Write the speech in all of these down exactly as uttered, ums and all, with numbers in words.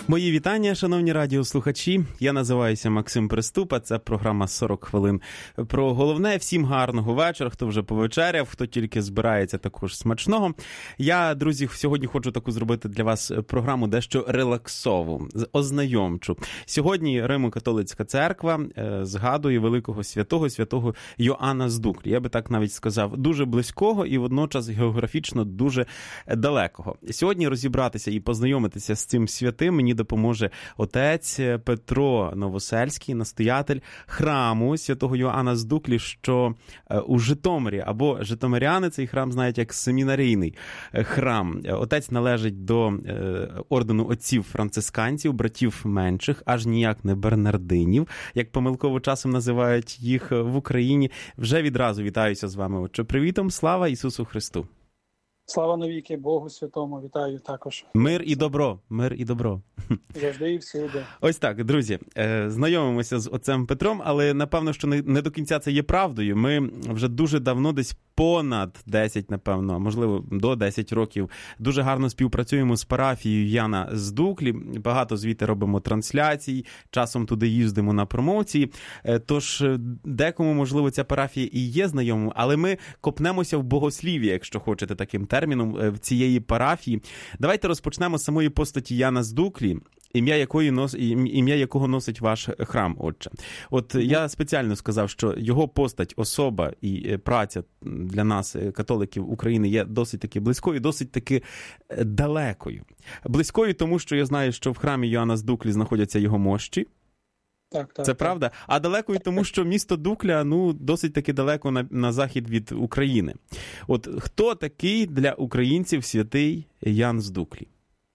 Мої вітання, шановні радіослухачі. Я називаюся Максим Приступа. Це програма «сорок хвилин про головне». Всім гарного вечора, хто вже повечеряв, хто тільки збирається, також смачного. Я, друзі, сьогодні хочу таку зробити для вас програму дещо релаксову, ознайомчу. Сьогодні Римо-католицька церква згадує великого святого, святого Йоанна з Дуклі. Я би так навіть сказав, дуже близького і водночас географічно дуже далекого. Сьогодні розібратися і познайомитися з цим святим мені допоможе отець Петро Новосельський, настоятель храму святого Йоанна з Дуклі, що у Житомирі, або житомиряни цей храм знають як семінарійний храм. Отець належить до ордену отців-францисканців, братів менших, аж ніяк не бернардинів, як помилково часом називають їх в Україні. Вже відразу вітаюся з вами, отче. Привітом, слава Ісусу Христу! Слава навіки Богу Святому, вітаю також. Мир і добро, мир і добро. Завжди і всюди. Ось так, друзі, знайомимося з отцем Петром, але напевно, що не до кінця це є правдою. Ми вже дуже давно, десь понад десять, напевно, можливо, до десять років, дуже гарно співпрацюємо з парафією Яна з Дуклі. Багато звідти робимо трансляцій, часом туди їздимо на промоції. Тож декому, можливо, ця парафія і є знайомою, але ми копнемося в богослів'я, якщо хочете таким терміном, в цієї парафії. Давайте розпочнемо з самої постаті Яна з Дуклі, ім'я якої нос, ім'я якого носить ваш храм, отче. От я спеціально сказав, що його постать, особа і праця для нас, католиків України, є досить таки близькою, досить таки далекою. Близькою, тому що я знаю, що в храмі Йоанна з Дуклі знаходяться його мощі. Так, так, це так. правда? А далекою, тому що місто Дукля, ну, досить таки далеко на, на захід від України. От хто такий для українців святий Ян з Дуклі?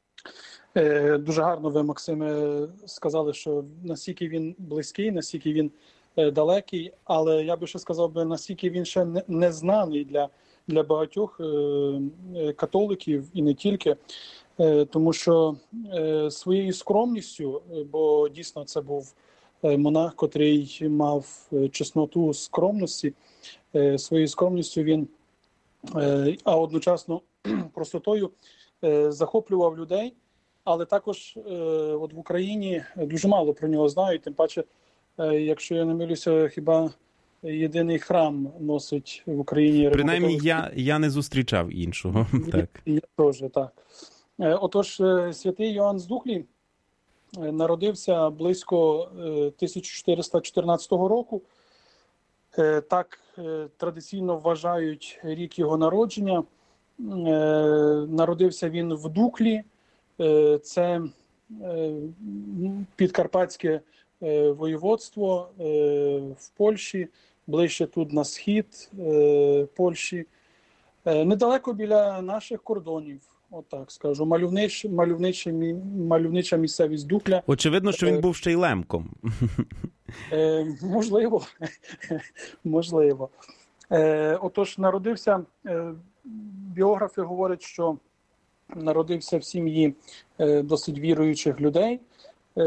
Е, дуже гарно ви, Максиме, сказали, що наскільки він близький, наскільки він е, далекий, але я би ще сказав би, наскільки він ще не, не знаний для, для багатьох е, е, католиків і не тільки. Е, тому що е, своєю скромністю, бо дійсно це був монах, котрий мав чесноту скромності, е, своєю скромністю він, е, а одночасно простотою е, захоплював людей. Але також е, от в Україні дуже мало про нього знають, тим паче, е, якщо я не милюся, хіба єдиний храм носить в Україні. Принаймні, я, я не зустрічав іншого. Так. Я теж, так. Е, отож, е, святий Йоанн з Дуклі е, народився близько е, тисяча чотириста чотирнадцятого року. Е, так е, традиційно вважають рік його народження. Е, народився він в Дуклі. Це підкарпатське воєводство в Польщі, ближче тут на схід Польщі, недалеко біля наших кордонів, отак скажу, мальовнич, мальовнича, мальовнича місцевість Дукля. Очевидно, що він був ще й лемком. Можливо, можливо. Отож, народився, біографи говорять, що народився в сім'ї е, досить віруючих людей. Е,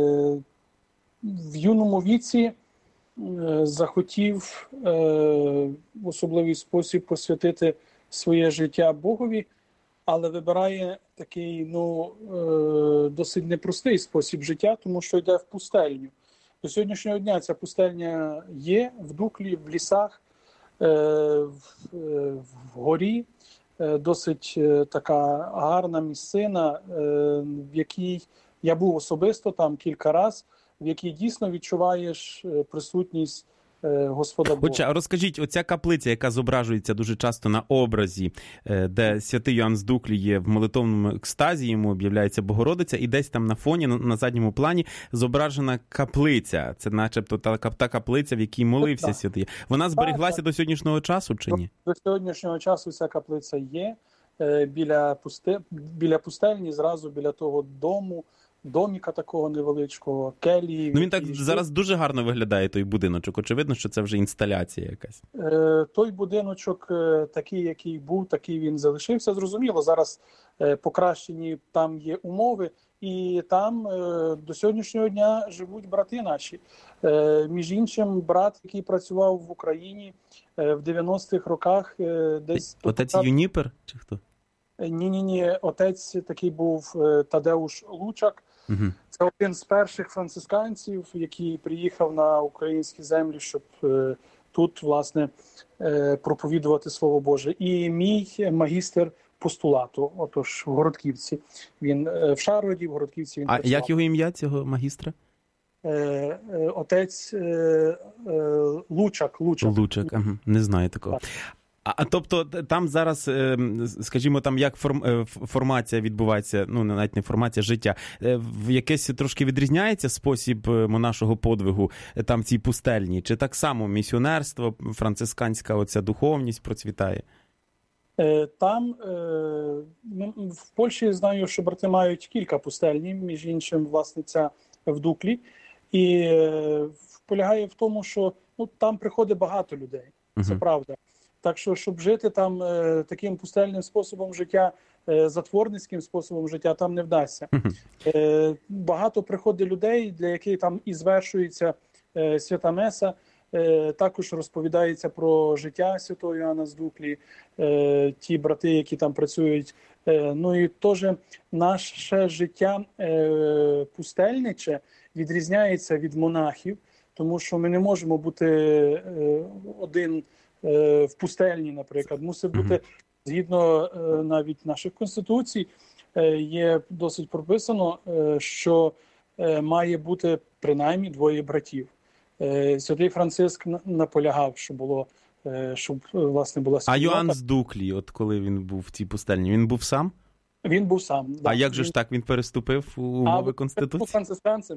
в юному віці е, захотів е, в особливий спосіб посвятити своє життя Богові, але вибирає такий ну, е, досить непростий спосіб життя, тому що йде в пустельню. До сьогоднішнього дня ця пустельня є в Дуклі, в лісах, е, в, е, в горі. Досить така гарна місцина, в якій я був особисто там кілька разів, в якій дійсно відчуваєш присутність Господа Бога. Отже, розкажіть, оця каплиця, яка зображується дуже часто на образі, де святий Йоанн з Дуклі є в молитовному екстазі, йому об'являється Богородиця, і десь там на фоні, на задньому плані, зображена каплиця. Це начебто та, та каплиця, в якій молився так, святий. Вона зберіглася так, до сьогоднішнього часу чи ні? До сьогоднішнього часу ця каплиця є. Біля, пусте, біля пустельні, зразу біля того дому, доміка такого невеличкого, келії. Ну він так і... зараз дуже гарно виглядає, той будиночок. Очевидно, що це вже інсталяція якась. Е, той будиночок е, такий, який був, такий він залишився. Зрозуміло, зараз е, покращені там є умови, і там е, до сьогоднішнього дня живуть брати наші. Е, між іншим, брат, який працював в Україні е, в дев'яностих роках. Е, десь Отець початку... Юніпер чи хто? Ні-ні-ні, отець такий був Тадеуш Лучак. Угу. Це один з перших францисканців, який приїхав на українські землі, щоб е, тут, власне, е, проповідувати Слово Боже. І мій магістр постулату, отож, в Городківці. Він е, в Шароді, в Городківці він А працював. як його ім'я, цього магістра? Е, е, отець е, е, Лучак. Лучак. Лучак, ага. Не знаю такого. Так. А, а тобто там зараз, скажімо, там як форм, формація відбувається, ну навіть не формація, життя, в якесь трошки відрізняється спосіб монашого подвигу там в цій пустельні? Чи так само місіонерство, францисканська оця духовність процвітає? Там, в Польщі, знаю, що брати мають кілька пустельні, між іншим, власне, ця в Дуклі. І полягає в тому, що ну, там приходить багато людей, це uh-huh. правда. Так що, щоб жити там е, таким пустельним способом життя, е, затворницьким способом життя, там не вдасться. Е, багато приходить людей, для яких там і звершується е, свята Меса, е, також розповідається про життя святого Йоанна з Дуклі, е, ті брати, які там працюють. Е, ну і теж наше життя е, пустельниче відрізняється від монахів, тому що ми не можемо бути е, один в пустельні, наприклад, мусить бути, згідно навіть наших конституцій, є досить прописано, що має бути принаймні двоє братів. Святий Франциск наполягав, що було, щоб, власне, була спільнота. А Йоанн з Дуклі, от коли він був в цій пустельні, він був сам? Він був сам. А да. як же він... ж так він переступив умови а, Конституції? Був францисканцем.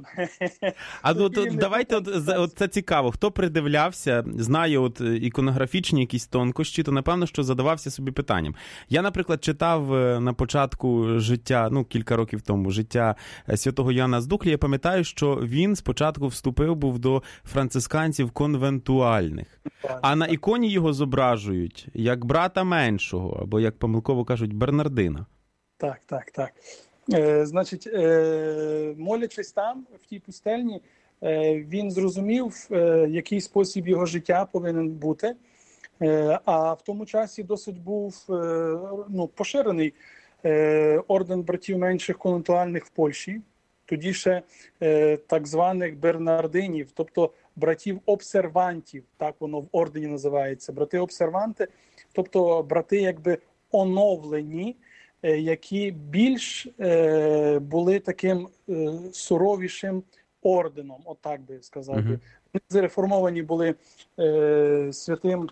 А ну, то, давайте, от, от це цікаво. Хто придивлявся, знає от іконографічні якісь тонкощі, то напевно, що задавався собі питанням. Я, наприклад, читав на початку життя, ну, кілька років тому, життя святого Йоанна з Дуклі. Я пам'ятаю, що він спочатку вступив був до францисканців конвентуальних. А на іконі його зображують як брата меншого, або, як помилково кажуть, Бернардина. Так, так, так. Е, значить, е, молячись там, в тій пустельні, е, він зрозумів, е, який спосіб його життя повинен бути. Е, а в тому часі досить був е, ну, поширений е, орден братів менших конвентуальних в Польщі. Тоді ще е, так званих бернардинів, тобто братів-обсервантів, так воно в ордені називається, брати-обсерванти, тобто брати якби оновлені, які більш е, були таким е, суровішим орденом, отак би сказав би. Вони uh-huh. зареформовані були е, святим,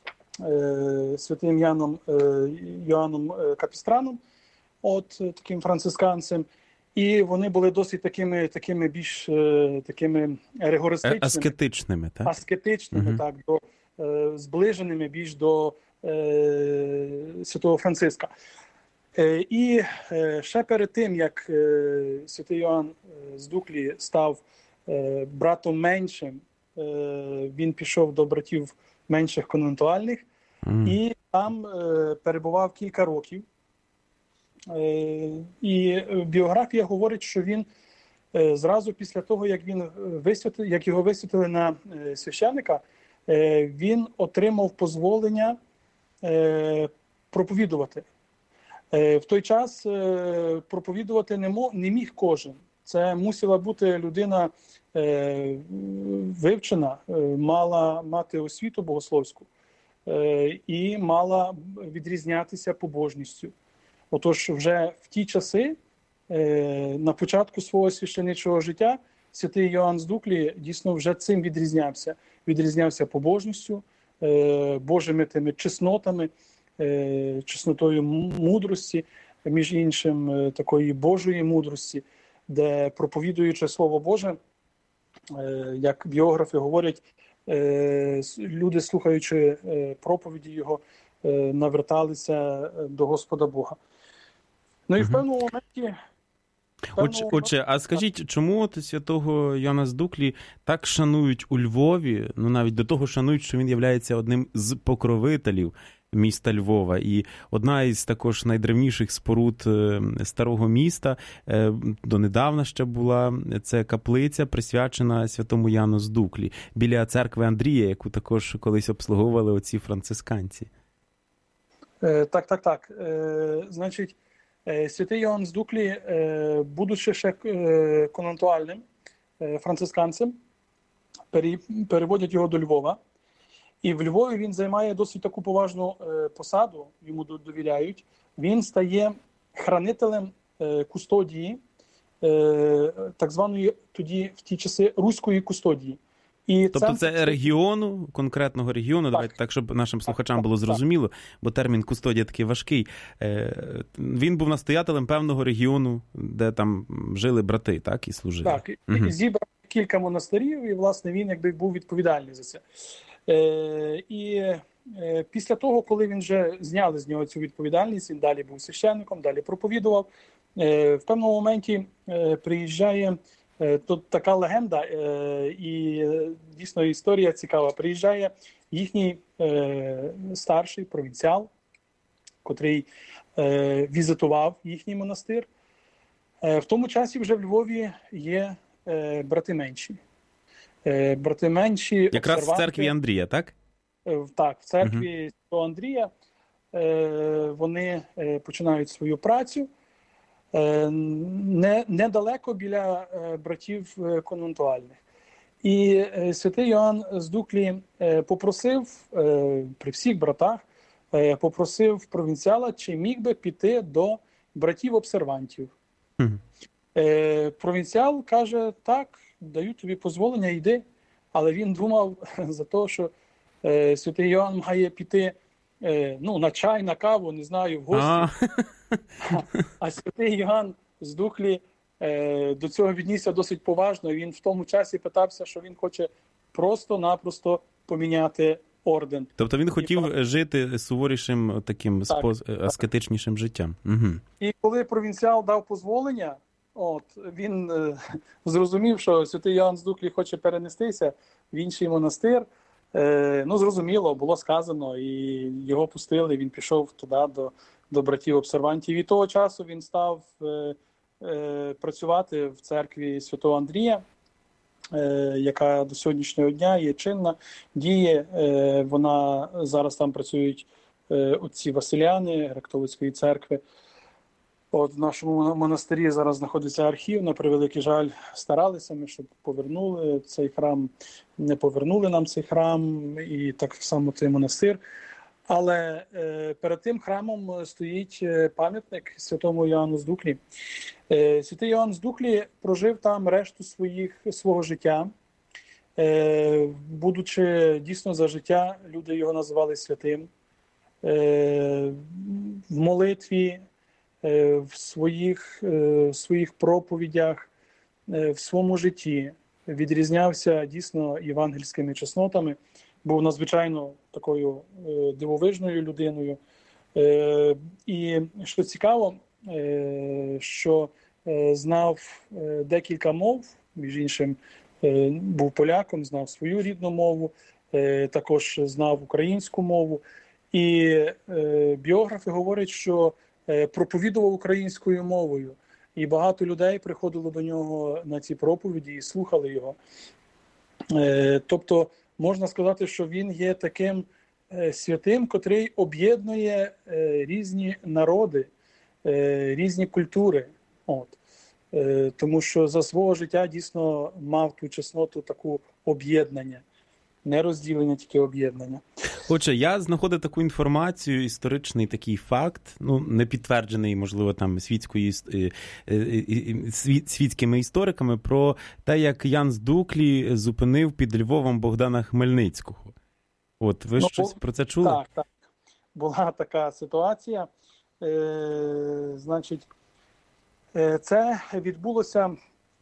е, святим Яном, е, Йоанном Капістраном, от таким францисканцем, і вони були досить такими, такими більш е, такими ригористичними. Аскетичними, так? Аскетичними, uh-huh. так, до, е, зближеними більш до е, святого Франциска. І ще перед тим, як святий Йоанн з Дуклі став братом меншим, він пішов до братів менших конвентуальних mm. і там перебував кілька років. І біографія говорить, що він зразу після того, як, він висвятили, як його висвятили на священника, він отримав дозволення проповідувати. В той час проповідувати не, мог, не міг кожен. Це мусила бути людина е, вивчена, мала мати освіту богословську е, і мала відрізнятися побожністю. Отож, вже в ті часи, е, на початку свого священичого життя, святий Йоанн з Дуклі дійсно вже цим відрізнявся. Відрізнявся побожністю, е, Божими тими чеснотами, чеснотою мудрості, між іншим такої Божої мудрості, де, проповідуючи Слово Боже, як біографи говорять, люди, слухаючи проповіді його, наверталися до Господа Бога. Ну і в певному моменті... Отже, отже, а скажіть, чому от святого Йоанна з Дуклі так шанують у Львові, ну навіть до того шанують, що він являється одним з покровителів міста Львова. І одна із також найдревніших споруд старого міста, донедавна ще була, це каплиця, присвячена святому Йоанну з Дуклі, біля церкви Андрія, яку також колись обслуговували оці францисканці. Так, так, так. Значить, Святий Йоанн з Дуклі, будучи ще конвентуальним францисканцем, переводять його до Львова. І в Львові він займає досить таку поважну посаду, йому довіряють. Він стає хранителем кустодії, так званої тоді в ті часи руської кустодії. І тобто центр... це регіону, конкретного регіону, так. Давайте так, щоб нашим слухачам було зрозуміло, бо термін кустодія такий важкий. Він був настоятелем певного регіону, де там жили брати, так, і служили. Так, угу. Зібрав кілька монастирів, і, власне, він якби був відповідальний за це. І після того, коли він вже зняли з нього цю відповідальність, він далі був священником, далі проповідував, в певному моменті приїжджає, тут така легенда і дійсно історія цікава, приїжджає їхній старший провінціал, котрий візитував їхній монастир. В тому часі вже в Львові є брати менші. Брати менші якраз в церкві Андрія, так? Так, в церкві Святого Андрія вони починають свою працю не, недалеко біля братів конвентуальних. І святий Йоанн з Дуклі попросив при всіх братах, попросив провінціала, чи міг би піти до братів-обсервантів. Mm-hmm. Провінціал каже, так, даю тобі дозволення, йди. Але він думав за те, що е, святий Йоанн має піти е, ну, на чай, на каву, не знаю, в гості. А, а святий Йоанн з Дуклі е, до цього віднісся досить поважно. Він в тому часі питався, що він хоче просто-напросто поміняти орден. Тобто він хотів і, жити суворішим, таким споз... аскетичнішим життям. Угу. І коли провінціал дав дозволення, от, він е, зрозумів, що святий Йоанн з Дуклі хоче перенестися в інший монастир. Е, ну, зрозуміло, було сказано, і його пустили, він пішов туди до, до братів-обсервантів. І того часу він став е, е, працювати в церкві Святого Андрія, е, яка до сьогоднішнього дня є чинна, діє. Е, вона, зараз там працюють е, отці Василяни Греко-католицької церкви. От в нашому монастирі зараз знаходиться архів. На превеликий жаль, старалися ми, щоб повернули цей храм. Не повернули нам цей храм і так само цей монастир. Але е, перед тим храмом стоїть пам'ятник святому Йоанну з Дуклі. Е, святий Йоанн з Дуклі прожив там решту своїх, свого життя. Е, будучи дійсно за життя, люди його називали святим. Е, в молитві, в своїх, в своїх проповідях, в своєму житті відрізнявся дійсно євангельськими чеснотами, був надзвичайно такою дивовижною людиною. І що цікаво, що знав декілька мов, між іншим був поляком, знав свою рідну мову, також знав українську мову. І біографи говорять, що проповідував українською мовою. І багато людей приходило до нього на ці проповіді і слухали його. Тобто, можна сказати, що він є таким святим, котрий об'єднує різні народи, різні культури. От. Тому що за свого життя дійсно мав ту чесноту таку об'єднання. Не розділення, тільки об'єднання. Отже, я знаходив таку інформацію, історичний такий факт, ну, не підтверджений, можливо, там світською, світськими істориками, про те, як Ян з Дуклі зупинив під Львовом Богдана Хмельницького. От, ви ну, щось про це чули? Так, так. Була така ситуація. Е, значить, це відбулося,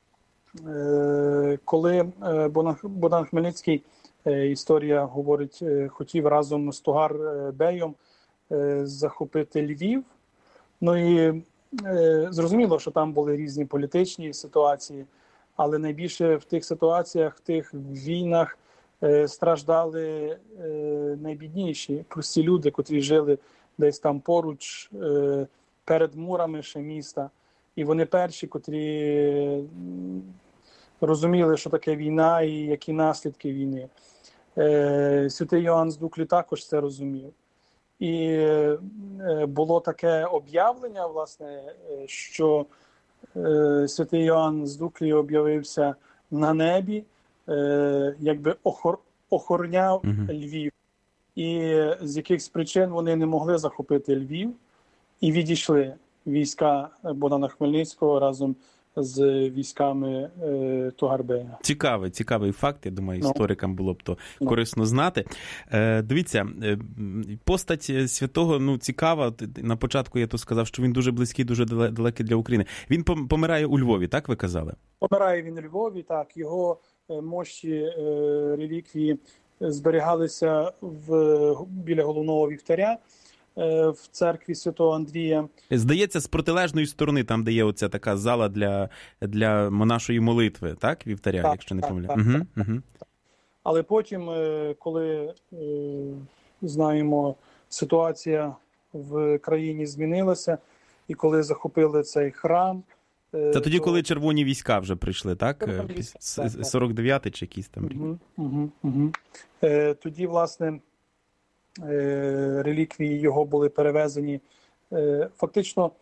е, коли Богдан Хмельницький, історія говорить, хотів разом з Тогар-беєм захопити Львів. Ну і зрозуміло, що там були різні політичні ситуації, але найбільше в тих ситуаціях, в тих війнах страждали найбідніші, прості люди, котрі жили десь там поруч, перед мурами ще міста. І вони перші, котрі розуміли, що таке війна і які наслідки війни. Святий Йоанн з Дуклі також це розумів. І було таке об'явлення, власне, що святий Йоанн з Дуклі об'явився на небі, якби охор... охороняв uh-huh. Львів. І з якихось причин вони не могли захопити Львів і відійшли війська Богдана Хмельницького разом з військами е, Тугарбея. Цікавий, цікавий факт, я думаю, історикам було б то no. корисно знати. Е, дивіться, е, постать святого, ну, цікава. На початку я то сказав, що він дуже близький, дуже далекий для України. Він помирає у Львові, так ви казали? Помирає він у Львові, так. Його е, мощі, е, реліквії зберігалися в, біля головного вівтаря в церкві Святого Андрія. Здається, з протилежної сторони, там, де є оця така зала для, для монашої молитви, так, вівтаря, так, якщо не помиляю. Так, угу, так, угу. так. Але потім, коли, знаємо, ситуація в країні змінилася, і коли захопили цей храм... Це тоді, то... коли червоні війська вже прийшли, так? сорок дев'ятий чи якийсь там рік. Угу, угу, угу. Тоді, власне, реліквії його були перевезені фактично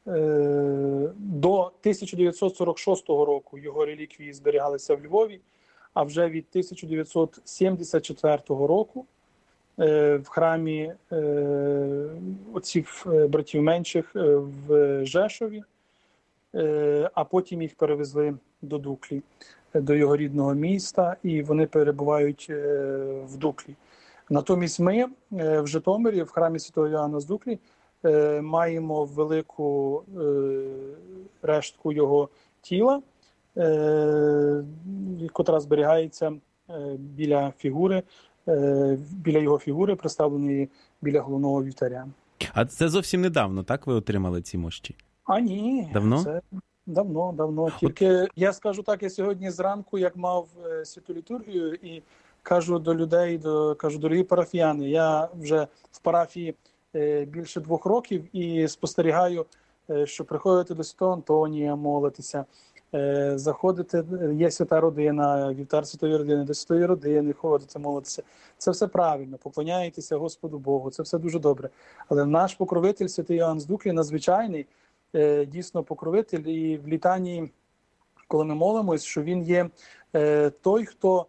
до тисяча дев'ятсот сорок шостого року його реліквії зберігалися в Львові, а вже від тисяча дев'ятсот сімдесят четвертого року в храмі отців братів менших в Жешові, а потім їх перевезли до Дуклі, до його рідного міста, і вони перебувають в Дуклі. Натомість ми в Житомирі, в храмі Святого Йоанна з Дуклі, маємо велику рештку його тіла, котра зберігається біля фігури, біля його фігури, представленої біля головного вівтаря. А це зовсім недавно, так, ви отримали ці мощі? А ні. Давно? Це давно, давно. Тільки, От... я скажу так, я сьогодні зранку, як мав святу літургію, і кажу до людей, до, кажу, дорогі парафіяни, я вже в парафії е, більше двох років і спостерігаю, е, що приходите до Святого Антонія молитися, е, заходите, є свята родина, вівтар святої родини, до святої родини ходите молитися. Це все правильно, поклоняєтеся Господу Богу, це все дуже добре. Але наш покровитель, святий Йоанн з Дуклі, надзвичайний, е, дійсно покровитель, і в літанії, коли ми молимось, що він є е, той, хто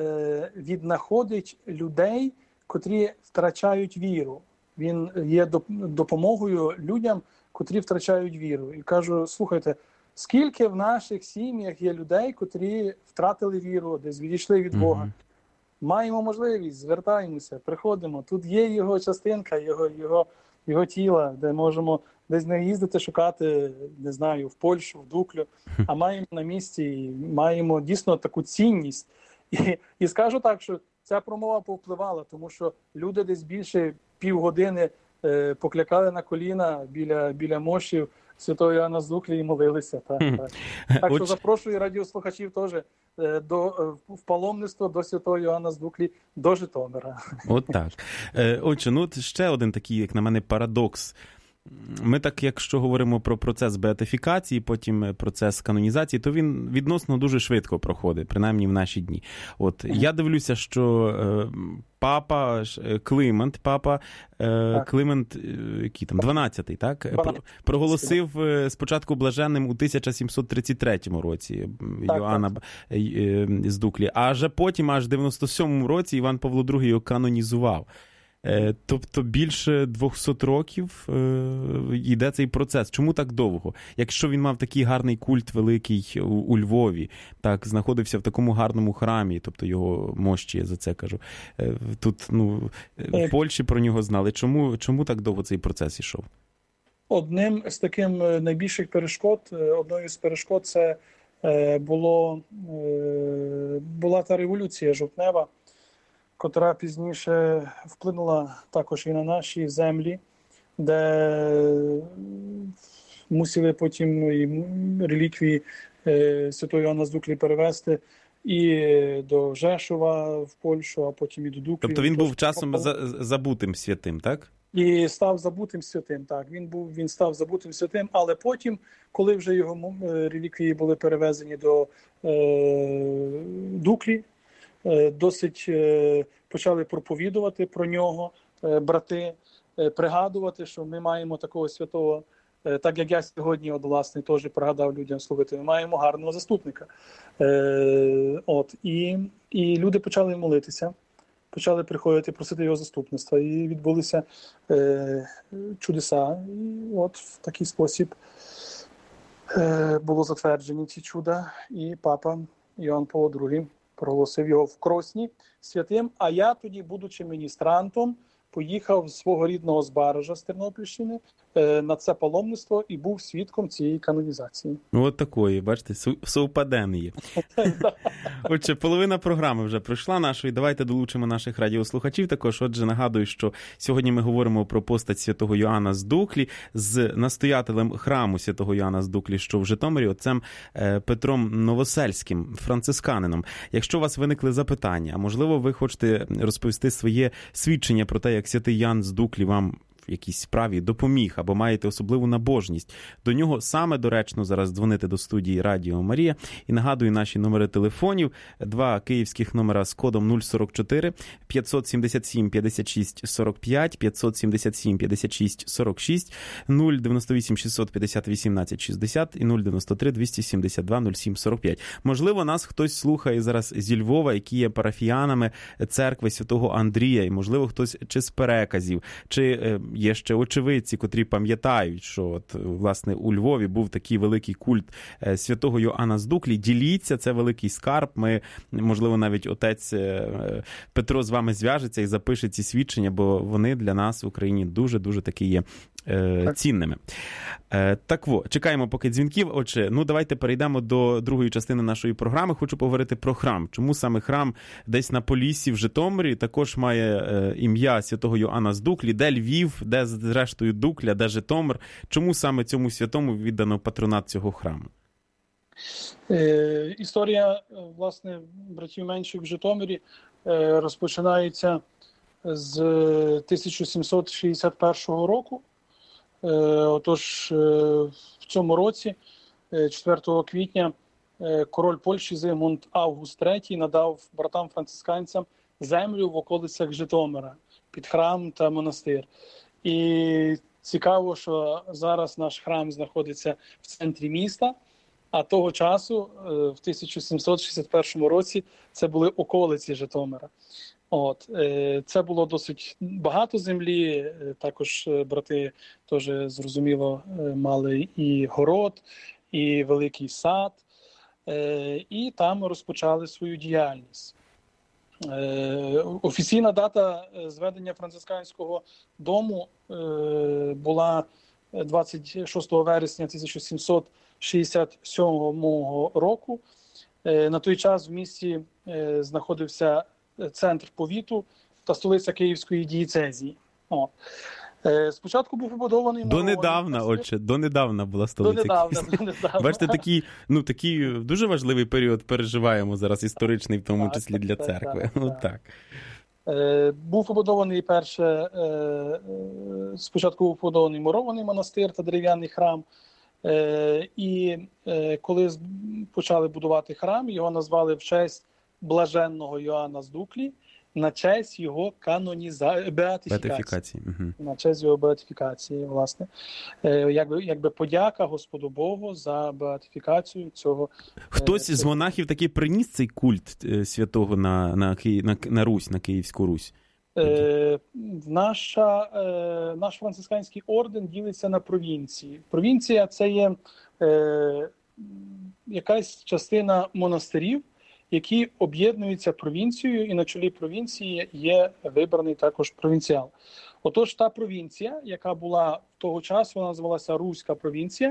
віднаходить людей, котрі втрачають віру. Він є допомогою людям, котрі втрачають віру. І кажу, слухайте, скільки в наших сім'ях є людей, котрі втратили віру, десь відійшли від Бога. Mm-hmm. Маємо можливість, звертаємося, приходимо. Тут є його частинка, його, його, його тіла, де можемо десь не їздити шукати, не знаю, в Польщу, в Дуклю, а маємо на місці, маємо дійсно таку цінність. І, і скажу так, що ця промова повпливала, тому що люди десь більше півгодини е, поклякали на коліна біля, біля мощів Святого Йоанна з Дуклі і молилися. Так, так. так що запрошую радіослухачів теж е, до, е, в паломництво до Святого Йоанна з Дуклі, до Житомира. От так. Е, отже, ну от ще один такий, як на мене, парадокс. Ми так, якщо говоримо про процес беатифікації, потім процес канонізації, то він відносно дуже швидко проходить, принаймні в наші дні. От я дивлюся, що е, папа Климент, папа е, Климент, е, який там, дванадцятий, так, проголосив спочатку блаженним у тисяча сімсот тридцять третьому році Йоанна е, е, з Дуклі, а вже потім, аж в дев'яносто сьомому році Іван Павло другий його канонізував. Тобто більше двохсот років е, йде цей процес. Чому так довго? Якщо він мав такий гарний культ великий у, у Львові, так, знаходився в такому гарному храмі, тобто його мощі, я за це кажу. Е, тут, ну, в Польщі про нього знали. Чому, чому так довго цей процес ішов? Одним з таких найбільших перешкод, одною з перешкод це було, була та революція жовтнева, котра пізніше вплинула також і на наші землі, де мусили потім і реліквії Святого Йоанна з Дуклі перевезти і до Жешова в Польщу, а потім і до Дуклі. Тобто він був часом забутим святим, так? І став забутим святим, так. Він був, він став забутим святим, але потім, коли вже його реліквії були перевезені до е, Дуклі, досить почали проповідувати про нього брати, пригадувати, що ми маємо такого святого, так як я сьогодні, от, власне, теж пригадав людям, слухати, ми маємо гарного заступника. Е, от, і, і люди почали молитися, почали приходити просити його заступництва, і відбулися е, чудеса. І от в такий спосіб е, було затверджені ці чуда, і папа Іоанн Павло другий проголосив його в Кросні святим, а я тоді, будучи міністрантом, поїхав з свого рідного Збаража з Тернопільщини е, на це паломництво і був свідком цієї канонізації. От такої, бачите, совпаденні. Отже, половина програми вже пройшла нашої. Давайте долучимо наших радіослухачів також. Отже, нагадую, що сьогодні ми говоримо про постать святого Йоанна з Дуклі з настоятелем храму святого Йоанна з Дуклі, що в Житомирі, отцем Петром Новосельським, францисканином. Якщо у вас виникли запитання, а можливо ви хочете розповісти своє свідчення про те, як святий Ян з Дуклі вам в якійсь справі допоміг, або маєте особливу набожність, до нього саме доречно зараз дзвонити до студії Радіо Марія. І нагадую наші номери телефонів. Два київських номера з кодом нуль сорок чотири, п'ятсот сімдесят сім п'ятдесят шість сорок п'ять, п'ятсот сімдесят сім п'ятдесят шість сорок шість, нуль дев'яносто вісім шістсот п'ятдесят вісімнадцять шістдесят і нуль дев'яносто три двісті сімдесят два нуль сім сорок п'ять. Можливо, нас хтось слухає зараз зі Львова, які є парафіянами церкви святого Андрія, і можливо хтось чи з переказів, чи є ще очевидці, котрі пам'ятають, що от, власне, у Львові був такий великий культ святого Йоанна з Дуклі. Діліться, це великий скарб. Ми, можливо, навіть отець Петро з вами зв'яжеться і запише ці свідчення, бо вони для нас в Україні дуже-дуже такі є е, цінними. Е, так во, чекаємо поки дзвінків. Отже, ну давайте перейдемо до другої частини нашої програми. Хочу поговорити про храм. Чому саме храм десь на Поліссі в Житомирі також має е, ім'я святого Йоанна з Дуклі, де Львів, де зрештою Дукля, де Житомир. Чому саме цьому святому віддано патронат цього храму? Е, історія, власне, братів менших в Житомирі е, розпочинається з тисяча сімсот шістдесят першого року. Е, отож, е, в цьому році, е, четвертого квітня, е, король Польщі Зигмунд Август третій надав братам-францисканцям землю в околицях Житомира під храм та монастир. І цікаво, що зараз наш храм знаходиться в центрі міста, а того часу, в тисяча сімсот шістдесят першому році, це були околиці Житомира. От, це було досить багато землі, також брати теж, зрозуміло, мали і город, і великий сад, і там розпочали свою діяльність. Офіційна дата зведення францисканського дому була двадцять шостого вересня тисяча сімсот шістдесят сьомого року. На той час в місті знаходився центр повіту та столиця Київської дієцезії. О. Спочатку був побудований... Донедавна, отче, донедавна була столиця. Донедавна, донедавна. Бачите, такий, ну, такий дуже важливий період переживаємо зараз, історичний, в тому так, числі для так, церкви. Так, так. Так. Е, був побудований перше, е, спочатку був побудований мурований монастир та дерев'яний храм. Е, і е, коли почали будувати храм, його назвали в честь блаженного Йоанна з Дуклі, на честь його канонізації, беатифікації. Беатифікації. Угу. На честь його беатифікації, власне. Е, якби, якби подяка Господу Богу за беатифікацію цього. Хтось е, з монахів таки приніс цей культ святого на, на, на, на Русь, на Київську Русь? Е, наша, е, наш францисканський орден ділиться на провінції. Провінція – це є е, якась частина монастирів, які об'єднуються провінцією, і на чолі провінції є вибраний також провінціал. Отож, та провінція, яка була того часу, вона називалася Руська провінція,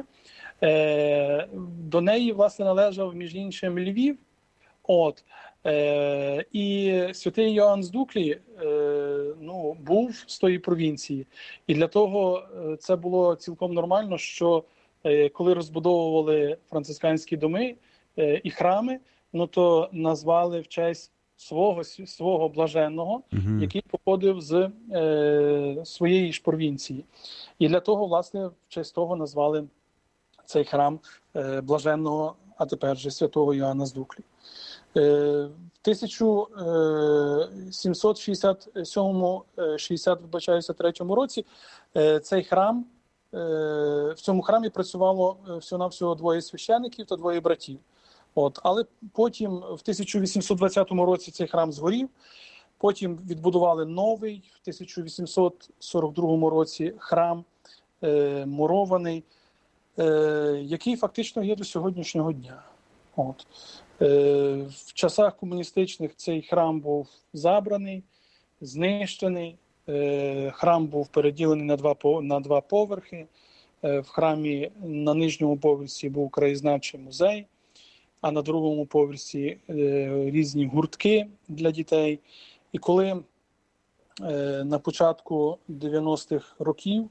е, до неї, власне, належав, між іншим, Львів. От, е, і святий Йоанн з Дуклі е, ну, був з тої провінції. І для того е, це було цілком нормально, що е, коли розбудовували францисканські доми е, і храми, ну то назвали в честь свого, свого блаженного, uh-huh. який походив з е, своєї ж провінції. І для того, власне, в честь того назвали цей храм е, блаженного а тепер же святого Йоанна з Дуклі. В тисяча сімсот шістдесят сьомому - шістдесят третьому році цей храм, в цьому храмі працювало всього-навсього двоє священиків та двоє братів. От. Але потім в тисяча вісімсот двадцятому році цей храм згорів, потім відбудували новий, в тисяча вісімсот сорок другому році храм е, мурований, е, який фактично є до сьогоднішнього дня. От. Е, в часах комуністичних цей храм був забраний, знищений, е, храм був переділений на два, на два поверхи, е, в храмі на нижньому поверсі був краєзнавчий музей, а на другому поверсі е, різні гуртки для дітей. І коли е, на початку дев'яностих років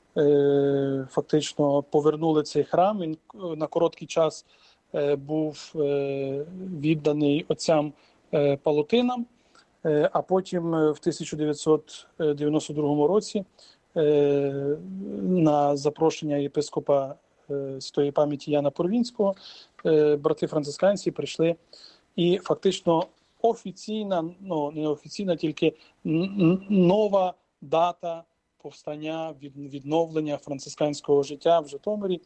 е, фактично повернули цей храм, він на короткий час е, був е, відданий отцям е, Палотинам, е, а потім в тисяча дев'ятсот дев'яносто другому році е, на запрошення єпископа святої пам'яті Яна Порвінського брати францисканці прийшли, і фактично офіційна, ну не офіційна, тільки нова дата повстання, відновлення францисканського життя в Житомирі.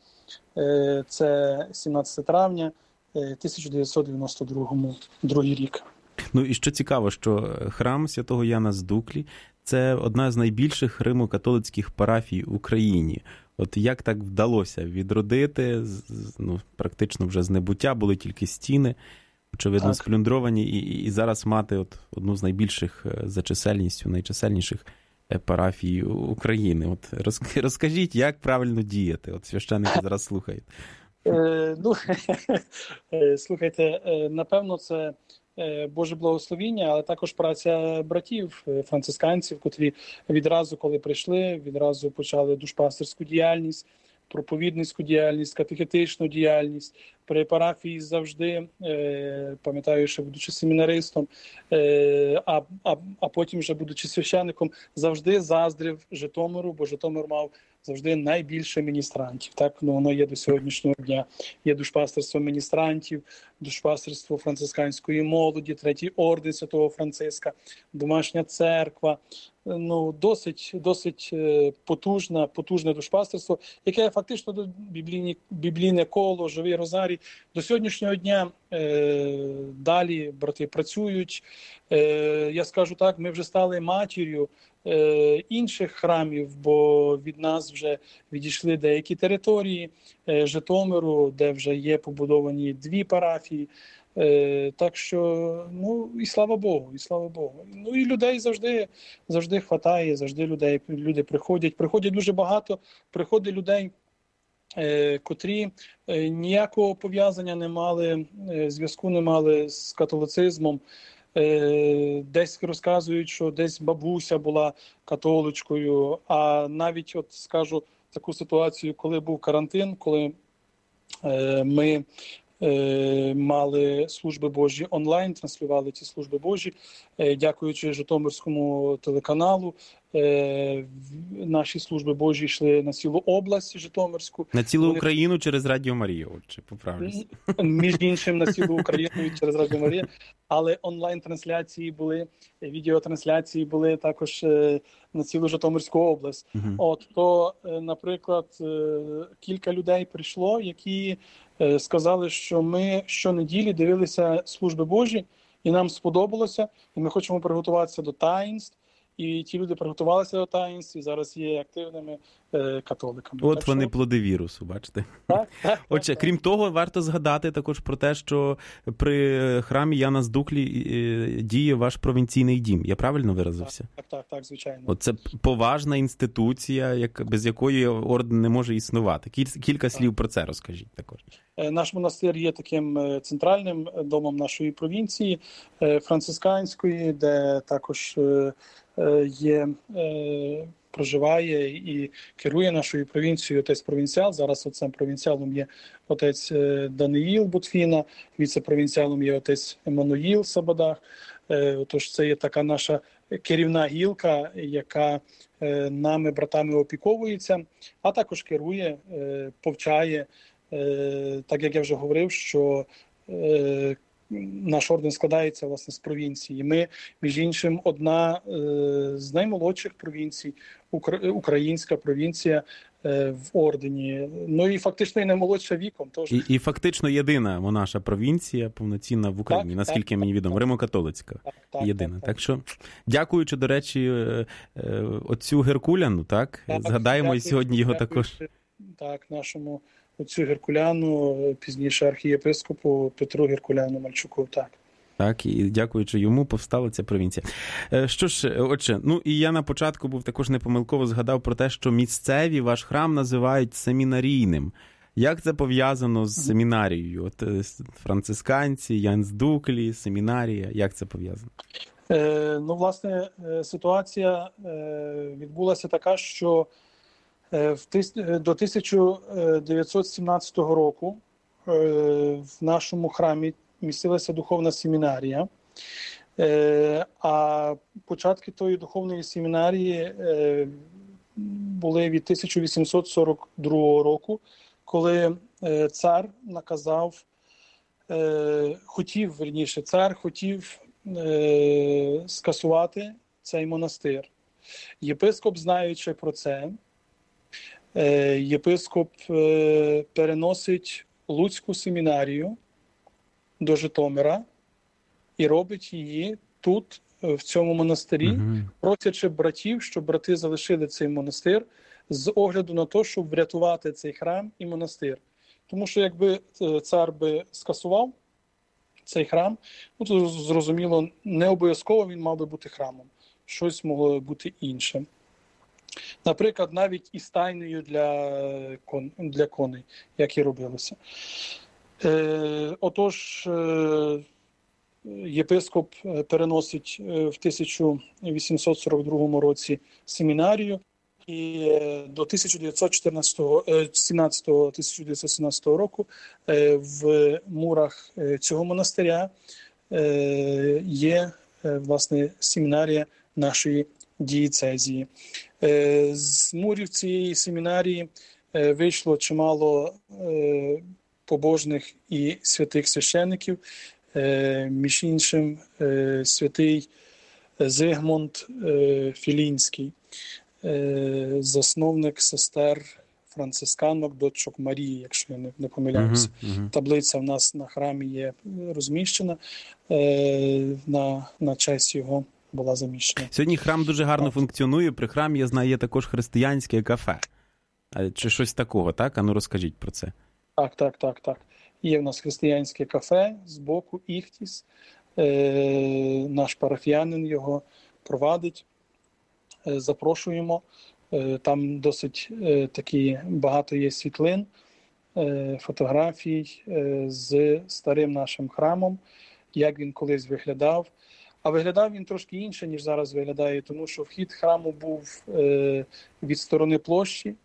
Це сімнадцяте травня тисяча дев'ятсот дев'яносто другий рік. Ну і що цікаво, що храм святого Яна з Дуклі – це одна з найбільших римо-католицьких парафій в Україні. От як так вдалося відродити, ну, практично вже з небуття, були тільки стіни, очевидно, так, сплюндровані, і, і зараз мати от одну з найбільших за чисельністю, найчисельніших парафій України. От розкажіть, як правильно діяти? От священники зараз слухають. Е, ну, слухайте, напевно, це Боже благословіння, але також праця братів, францисканців, котрі відразу, коли прийшли, відразу почали душпастерську діяльність, проповідницьку діяльність, катехетичну діяльність. При парафії завжди, е, пам'ятаю, що будучи семінаристом, е, а, а, а потім вже будучи священником, завжди заздрив Житомиру, бо Житомир мав завжди найбільше міністрантів. Так, ну, воно є до сьогоднішнього дня. Є душпастерство міністрантів, душпастерство францисканської молоді, третій орден Святого Франциска, домашня церква. Ну, досить, досить потужна, потужне душпастерство, яке фактично до біблійні, біблійне коло, живий розарій. До сьогоднішнього дня е, далі брати працюють. Е, я скажу так, ми вже стали матір'ю е, інших храмів, бо від нас вже відійшли деякі території е, Житомиру, де вже є побудовані дві парафії. Е, так що, ну, і слава Богу, і слава Богу. Ну, і людей завжди, завжди хватає, завжди людей, люди приходять. Приходять дуже багато, приходить людей, е, котрі е, ніякого пов'язання не мали, е, зв'язку не мали з католицизмом. Е, десь розказують, що десь бабуся була католичкою, а навіть, от скажу таку ситуацію, коли був карантин, коли е, ми мали служби Божі онлайн, транслювали ці служби Божі. Дякуючи Житомирському телеканалу, наші служби Божі йшли на цілу область Житомирську. На цілу Вони... Україну через Радіо Марія, отже, поправлюсь. Між іншим, на цілу Україну через Радіо Марія. Але онлайн-трансляції були, відеотрансляції були також на цілу Житомирську область. Угу. От, то, наприклад, кілька людей прийшло, які сказали, що ми щонеділі дивилися служби Божі, і нам сподобалося, і ми хочемо приготуватися до таїнств. І ті люди приготувалися до таїнств, і зараз є активними е, католиками. От так, вони що... плоди вірусу, бачите? Так, так, Отже, так, крім так. того, варто згадати також про те, що при храмі Яна з Дуклі діє ваш провінційний дім. Я правильно виразився? Так, так, так, звичайно. От це поважна інституція, як, без якої орден не може існувати. Кілька так. слів про це розкажіть також. Наш монастир є таким центральним домом нашої провінції, францисканської, де також є, проживає і керує нашою провінцією отець провінціал. Зараз отцем провінціалом є отець Даниїл Ботфіна, віце-провінціалом є отець Еммануїл Сабадах. Тож це є така наша керівна гілка, яка нами, братами, опіковується, а також керує, повчає Так як я вже говорив, що наш орден складається, власне, з провінції. Ми, між іншим, одна з наймолодших провінцій, українська провінція в ордені. Ну і фактично і наймолодша віком. Тож... І, і фактично єдина наша провінція повноцінна в Україні, так, наскільки так, мені відомо, Римо-католицька. Так, так, єдина. Так, так. так що, дякуючи, до речі, отцю Геркуляну, так? так Згадаємо дякую, сьогодні його дякую, також. Так, нашому отцю Геркуляну, пізніше архієпископу Петру Геркуляну Мальчуку, так. Так, і дякуючи йому, повстала ця провінція. Що ж, отже, ну і я на початку був також непомилково згадав про те, що місцеві ваш храм називають семінарійним. Як це пов'язано з семінарією? От францисканці, Янс Дуклі, семінарія, як це пов'язано? Е, ну, власне, ситуація е, відбулася така, що е, в тис... до тисяча дев'ятсот сімнадцятого року е, в нашому храмі містилася духовна семінарія, а початки тої духовної семінарії були від тисяча вісімсот сорок другого року, коли цар наказав, хотів, верніше, цар хотів скасувати цей монастир. Єпископ, знаючи про це, єпископ переносить Луцьку семінарію до Житомира і робить її тут, в цьому монастирі, uh-huh. просячи братів, щоб брати залишили цей монастир з огляду на те, щоб врятувати цей храм і монастир. Тому що якби цар би скасував цей храм, ну, то зрозуміло, не обов'язково він мав би бути храмом. Щось могло бути іншим. Наприклад, навіть і стайнею для, кон, для коней, як і робилося. Е, отож, е, єпископ переносить в тисяча вісімсот сорок другому році семінарію, і до тисяча дев'ятсот сімнадцятого - тисяча дев'ятсот сімнадцятого року е, в мурах цього монастиря е, є, е, власне, семінарія нашої дієцезії. Е, з мурів цієї семінарії е, вийшло чимало е, побожних і святих священиків, е, між іншим е, святий Зигмунд е, Філінський, е, засновник сестер францисканок, дочок Марії, якщо я не, не помиляюся. Uh-huh, uh-huh. Таблиця в нас на храмі є розміщена, е, на, на честь його була заміщена. Сьогодні храм дуже гарно так. функціонує, при храмі, я знаю, є також християнське кафе. Чи щось такого, так? А ну розкажіть про це. Так, так, так, так. Є в нас християнське кафе, збоку Іхтіс. Е, наш парафіянин його провадить. Е, запрошуємо. Е, там досить е, такі багато є світлин, е, фотографій е, з старим нашим храмом, як він колись виглядав. А виглядав він трошки інше, ніж зараз виглядає, тому що вхід храму був е, від сторони площі.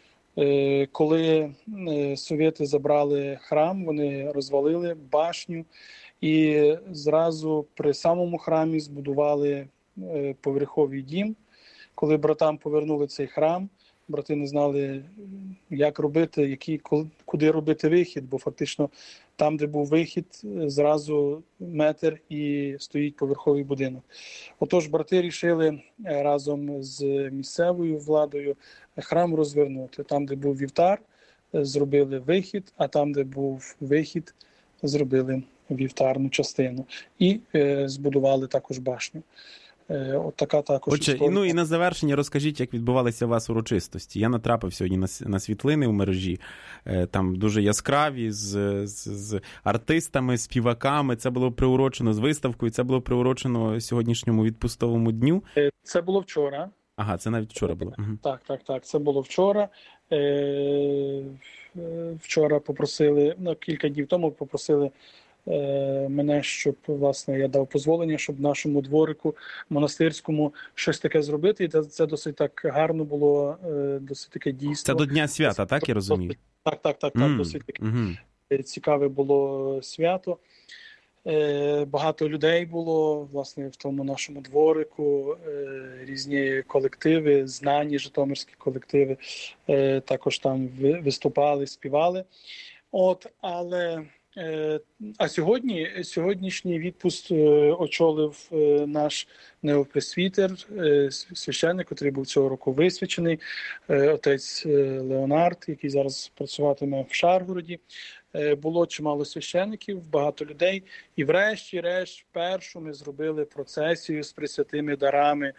Коли совєти забрали храм, вони розвалили башню і зразу при самому храмі збудували поверховий дім. Коли братам повернули цей храм, брати не знали, як робити, який, куди робити вихід, бо фактично там, де був вихід, зразу метр і стоїть поверховий будинок. Отож, брати рішили разом з місцевою владою храм розвернути. Там, де був вівтар, зробили вихід, а там, де був вихід, зробили вівтарну частину. І е, збудували також башню. Е, от така також Отже, історія. Ну і на завершення розкажіть, як відбувалися у вас урочистості. Я натрапив сьогодні на, на світлини в мережі, е, там дуже яскраві, з, з, з артистами, співаками. Це було приурочено з виставкою, це було приурочено сьогоднішньому відпустовому дню. Е, це було вчора. Ага, це навіть вчора було. Угу. Так, так, так, це було вчора. Е, вчора попросили, ну, кілька днів тому попросили е, мене, щоб, власне, я дав дозволення, щоб в нашому дворику монастирському щось таке зробити. І це, це досить так гарно було, е, досить таке дійство. Це до Дня свята, так, я розумію? Так, так, так, так, mm, досить таке mm-hmm. цікаве було свято. Багато людей було, власне, в тому нашому дворику, різні колективи, знані житомирські колективи, також там виступали, співали. От, але а сьогодні, сьогоднішній відпуск очолив наш неопресвітер, священник, який був цього року висвячений, отець Леонард, який зараз працюватиме в Шаргороді. Було чимало священників, багато людей. І врешті-решт першу ми зробили процесію з пресвятими дарами,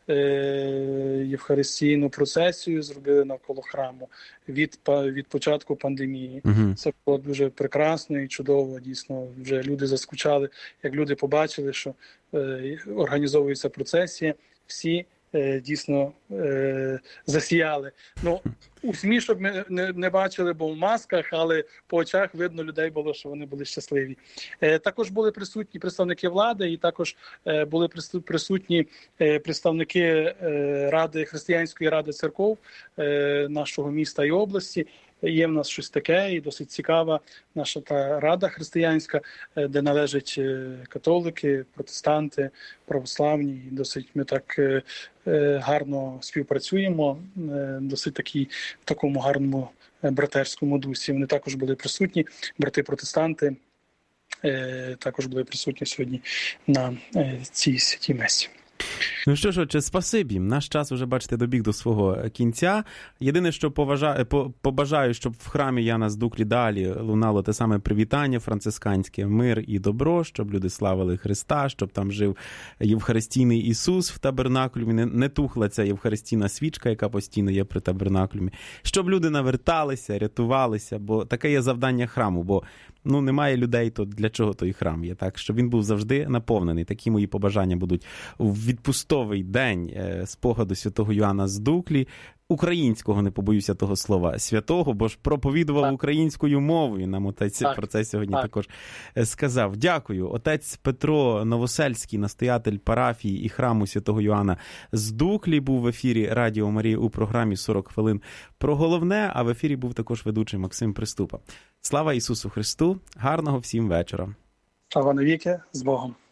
євхаристійну процесію зробили навколо храму від, від початку пандемії. Uh-huh. Це було дуже прекрасно і чудово. Дійсно, вже люди заскучали. Як люди побачили, що е, організовується процесія, всі е, дійсно е, засіяли. Ну, усмішок ми не, не бачили, бо в масках, але по очах видно людей було, що вони були щасливі. Е, також були присутні представники влади, і також е, були присутні е, представники е, Ради, Християнської ради церков е, нашого міста і області. Є в нас щось таке, і досить цікава наша та рада християнська, де належать католики, протестанти, православні. І досить ми так гарно співпрацюємо, досить такий, в такому гарному братерському дусі. Вони також були присутні, брати-протестанти також були присутні сьогодні на цій святій месі. Ну що ж, отче, спасибі. Наш час вже, бачите, добіг до свого кінця. Єдине, що поважаю, побажаю, щоб в храмі Яна з Дуклі далі лунало те саме привітання францисканське, мир і добро, щоб люди славили Христа, щоб там жив євхаристійний Ісус в табернаклюмі, не, не тухла ця євхаристійна свічка, яка постійно є при табернаклюмі, щоб люди наверталися, рятувалися, бо таке є завдання храму, бо ну, немає людей, то для чого той храм є, так? Щоб він був завжди наповнений. Такі мої побажання будуть в відпустовий день спогаду святого Йоанна з Дуклі, українського, не побоюся того слова, святого, бо ж проповідував так. українською мовою. Нам отець так. про це сьогодні так. також сказав. Дякую. Отець Петро Новосельський, настоятель парафії і храму святого Йоанна з Дуклі, був в ефірі Радіо Марія у програмі сорок хвилин про головне, а в ефірі був також ведучий Максим Приступа. Слава Ісусу Христу! Гарного всім вечора! Слава навіки! З Богом!